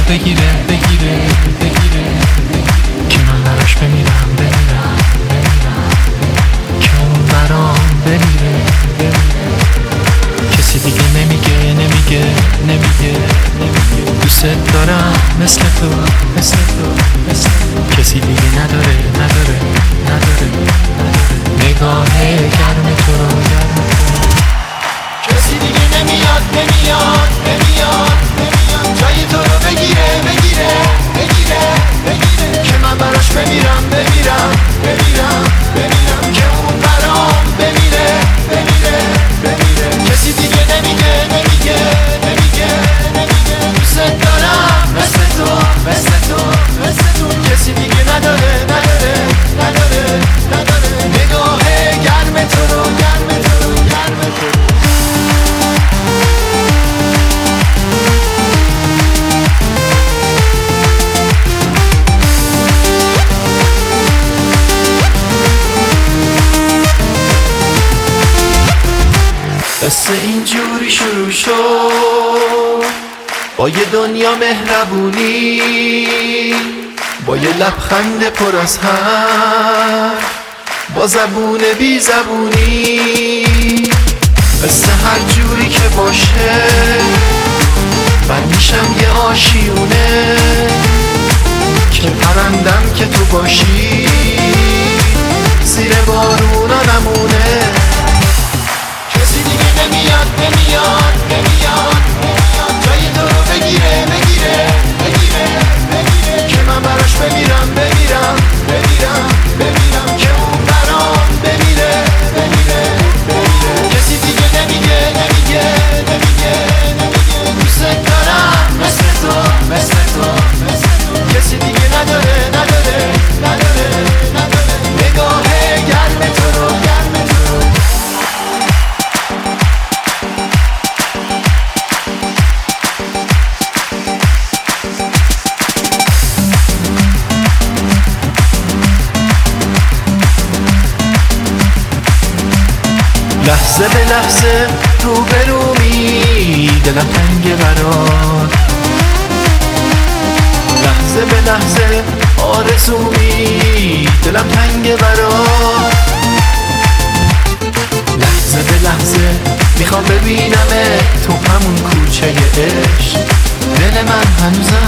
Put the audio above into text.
بگیره بگیره بگیره که من براش بمیرم بمیرم بمیرم که اون برام بمیره بمیره کسی دیگه نمیگه نمیگه نمیگه نمیگه دوست دارم مثل تو مثل تو مثل تو کسی دیگه نداره نداره نداره نداره نگاه گرم تو رو گرم تو کسی دیگه نمیاد نمیاد نمیاد نمیاد جای تو رو بگیره بگیره بگیره بگیره که من براش بمیرم بمیرم بمیرم بمیرم که اون برام بمیره بمیره بمیره کسی دیگه نمیگه نمیگه نمیگه نمیگه دوست دارم مثل تو مثل تو مثل تو کسی دیگه نداره نداره نداره نداره نگاه گرم تو رو گرم تو رو گرم تو رو قصه اینجوری شروع شد با یه دنیا مهربونی با یه لبخند پر از حرف با زبون بی زبونی قصه هر جوری که باشه من میشم یه آشیونه که پرندم که تو باشی زیر بارونا نمونه کسی دیگه نمیاد نمیاد نمیاد نمیاد جای تو رو بگیره بگیره بگیره بگیره که من براش بمیرم بمیرم بمیرم بمیرم که اون برام بمیره بمیره بمیره کسی دیگه نمیگه نمیگه نمیگه نمیگه دوست دارم مثل تو مثل تو مثل تو کسی دیگه نداره نداره نداره نداره نگاه گرم تو رو گرم تو رو لحظه به لحظه روبرومی دلم تنگه برات لحظه به لحظه آرزومی دلم تنگه برات لحظه به لحظه میخوام ببینم تو همون کوچه عشق دل من هنوزم